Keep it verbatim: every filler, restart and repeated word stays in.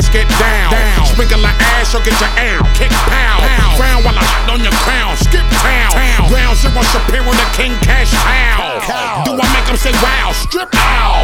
let's get down. down. Sprinkle like ass, or get your air kick pow. pow. Frown while I shit on your crown. Skip town. town. Ground zero, Shapiro, the king cash cow. Do I make them say wow? Strip out.